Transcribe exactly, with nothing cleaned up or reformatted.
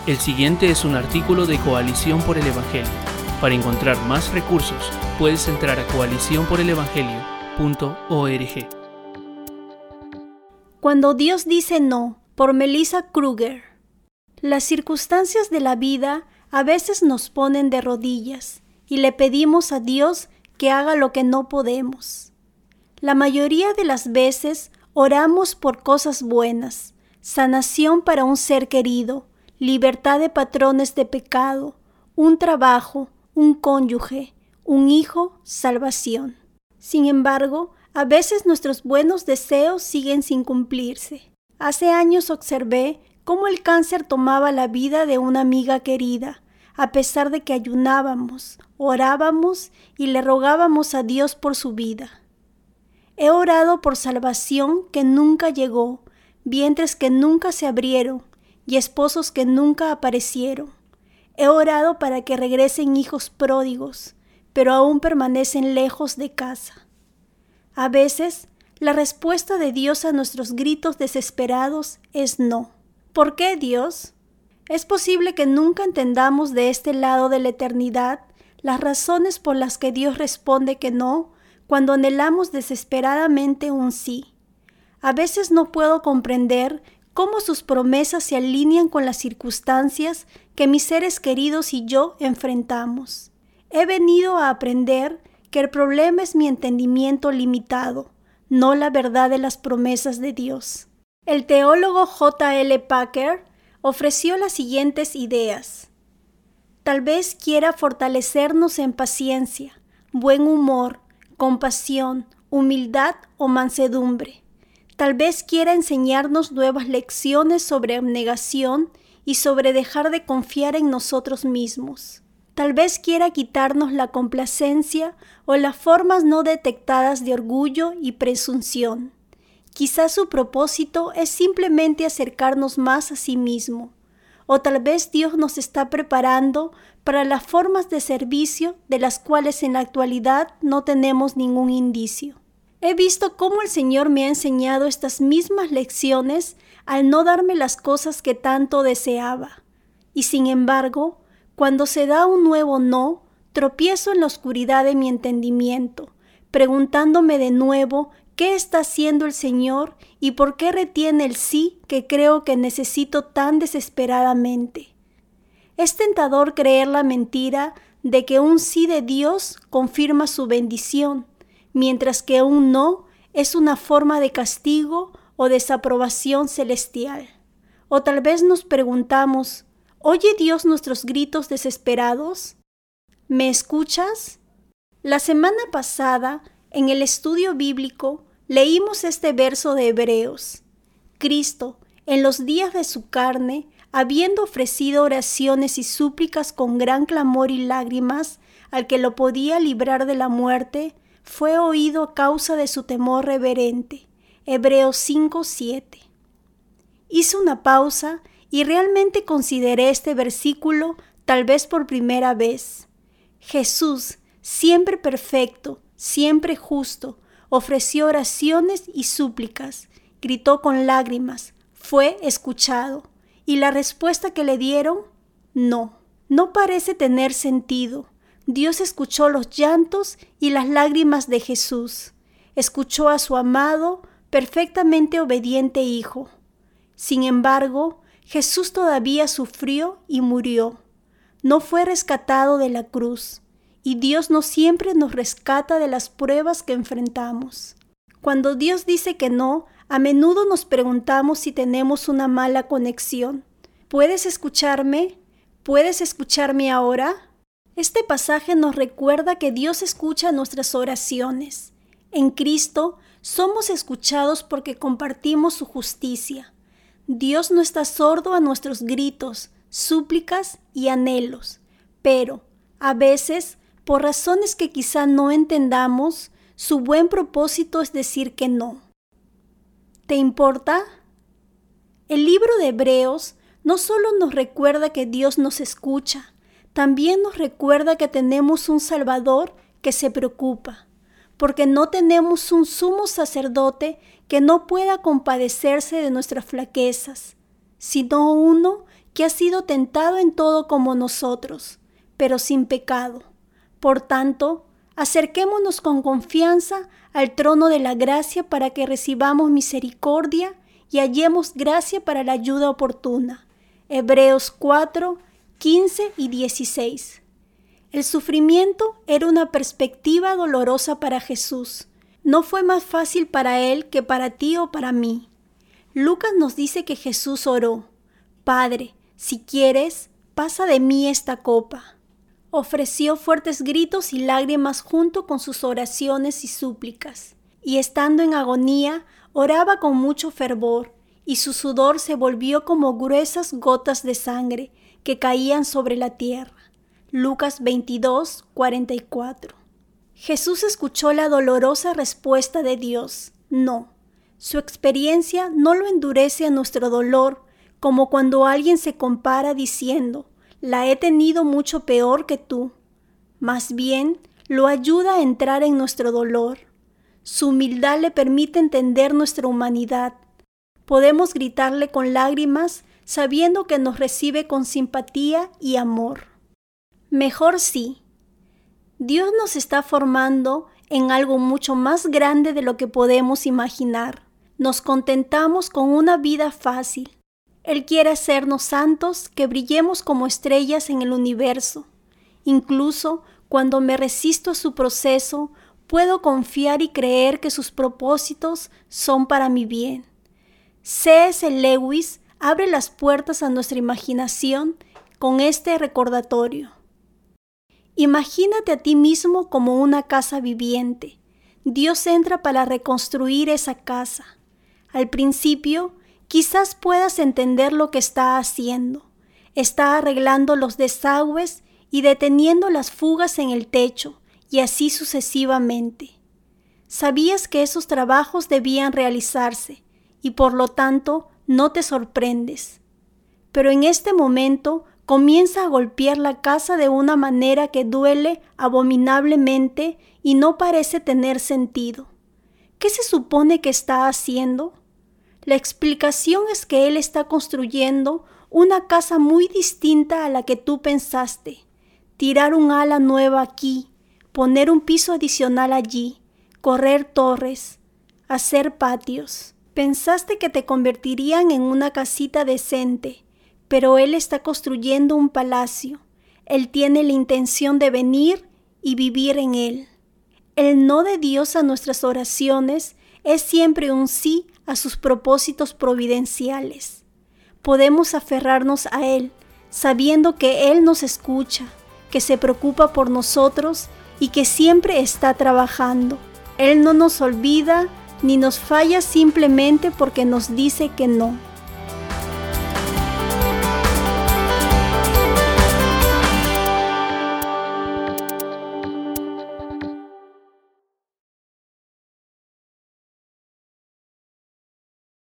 El siguiente es un artículo de Coalición por el Evangelio. Para encontrar más recursos, puedes entrar a coalición por el evangelio punto org. Cuando Dios dice no, por Melissa Kruger. Las circunstancias de la vida a veces nos ponen de rodillas y le pedimos a Dios que haga lo que no podemos. La mayoría de las veces oramos por cosas buenas, sanación para un ser querido, libertad de patrones de pecado, un trabajo, un cónyuge, un hijo, salvación. Sin embargo, a veces nuestros buenos deseos siguen sin cumplirse. Hace años observé cómo el cáncer tomaba la vida de una amiga querida, a pesar de que ayunábamos, orábamos y le rogábamos a Dios por su vida. He orado por salvación que nunca llegó, vientres que nunca se abrieron y esposos que nunca aparecieron. He orado para que regresen hijos pródigos, pero aún permanecen lejos de casa. A veces, la respuesta de Dios a nuestros gritos desesperados es no. ¿Por qué, Dios? Es posible que nunca entendamos de este lado de la eternidad las razones por las que Dios responde que no cuando anhelamos desesperadamente un sí. A veces no puedo comprender cómo sus promesas se alinean con las circunstancias que mis seres queridos y yo enfrentamos. He venido a aprender que el problema es mi entendimiento limitado, no la verdad de las promesas de Dios. El teólogo J L Packer ofreció las siguientes ideas. Tal vez quiera fortalecernos en paciencia, buen humor, compasión, humildad o mansedumbre. Tal vez quiera enseñarnos nuevas lecciones sobre abnegación y sobre dejar de confiar en nosotros mismos. Tal vez quiera quitarnos la complacencia o las formas no detectadas de orgullo y presunción. Quizás su propósito es simplemente acercarnos más a sí mismo. O tal vez Dios nos está preparando para las formas de servicio de las cuales en la actualidad no tenemos ningún indicio. He visto cómo el Señor me ha enseñado estas mismas lecciones al no darme las cosas que tanto deseaba. Y sin embargo, cuando se da un nuevo no, tropiezo en la oscuridad de mi entendimiento, preguntándome de nuevo qué está haciendo el Señor y por qué retiene el sí que creo que necesito tan desesperadamente. Es tentador creer la mentira de que un sí de Dios confirma su bendición, mientras que un no es una forma de castigo o desaprobación celestial. O tal vez nos preguntamos, ¿oye Dios nuestros gritos desesperados? ¿Me escuchas? La semana pasada, en el estudio bíblico, leímos este verso de Hebreos. Cristo, en los días de su carne, habiendo ofrecido oraciones y súplicas con gran clamor y lágrimas al que lo podía librar de la muerte, fue oído a causa de su temor reverente. Hebreos cinco siete. Hice una pausa y realmente consideré este versículo tal vez por primera vez. Jesús, siempre perfecto, siempre justo, ofreció oraciones y súplicas, gritó con lágrimas, fue escuchado. ¿Y la respuesta que le dieron? No, no parece tener sentido. Dios escuchó los llantos y las lágrimas de Jesús. Escuchó a su amado, perfectamente obediente Hijo. Sin embargo, Jesús todavía sufrió y murió. No fue rescatado de la cruz, y Dios no siempre nos rescata de las pruebas que enfrentamos. Cuando Dios dice que no, a menudo nos preguntamos si tenemos una mala conexión. ¿Puedes escucharme? ¿Puedes escucharme ahora? Este pasaje nos recuerda que Dios escucha nuestras oraciones. En Cristo somos escuchados porque compartimos su justicia. Dios no está sordo a nuestros gritos, súplicas y anhelos, pero, a veces, por razones que quizá no entendamos, su buen propósito es decir que no. ¿Te importa? El libro de Hebreos no solo nos recuerda que Dios nos escucha, también nos recuerda que tenemos un Salvador que se preocupa, porque no tenemos un sumo sacerdote que no pueda compadecerse de nuestras flaquezas, sino uno que ha sido tentado en todo como nosotros, pero sin pecado. Por tanto, acerquémonos con confianza al trono de la gracia para que recibamos misericordia y hallemos gracia para la ayuda oportuna. Hebreos cuatro, quince y dieciséis. El sufrimiento era una perspectiva dolorosa para Jesús. No fue más fácil para él que para ti o para mí. Lucas nos dice que Jesús oró: Padre, si quieres, pasa de mí esta copa. Ofreció fuertes gritos y lágrimas junto con sus oraciones y súplicas, y estando en agonía, oraba con mucho fervor, y su sudor se volvió como gruesas gotas de sangre que caían sobre la tierra. Lucas veintidós, cuarenta y cuatro. Jesús escuchó la dolorosa respuesta de Dios: no. Su experiencia no lo endurece a nuestro dolor, como cuando alguien se compara diciendo: la he tenido mucho peor que tú. Más bien, lo ayuda a entrar en nuestro dolor. Su humildad le permite entender nuestra humanidad. Podemos gritarle con lágrimas, sabiendo que nos recibe con simpatía y amor. Mejor sí. Dios nos está formando en algo mucho más grande de lo que podemos imaginar. Nos contentamos con una vida fácil. Él quiere hacernos santos, que brillemos como estrellas en el universo. Incluso cuando me resisto a su proceso, puedo confiar y creer que sus propósitos son para mi bien. C S Lewis abre las puertas a nuestra imaginación con este recordatorio. Imagínate a ti mismo como una casa viviente. Dios entra para reconstruir esa casa. Al principio, quizás puedas entender lo que está haciendo. Está arreglando los desagües y deteniendo las fugas en el techo, y así sucesivamente. Sabías que esos trabajos debían realizarse, y por lo tanto no te sorprendes. Pero en este momento comienza a golpear la casa de una manera que duele abominablemente y no parece tener sentido. ¿Qué se supone que está haciendo? La explicación es que él está construyendo una casa muy distinta a la que tú pensaste. Tirar un ala nueva aquí, poner un piso adicional allí, correr torres, hacer patios. Pensaste que te convertirían en una casita decente, pero él está construyendo un palacio. Él tiene la intención de venir y vivir en él. El no de Dios a nuestras oraciones es siempre un sí a sus propósitos providenciales. Podemos aferrarnos a Él, sabiendo que Él nos escucha, que se preocupa por nosotros y que siempre está trabajando. Él no nos olvida ni nos falla simplemente porque nos dice que no.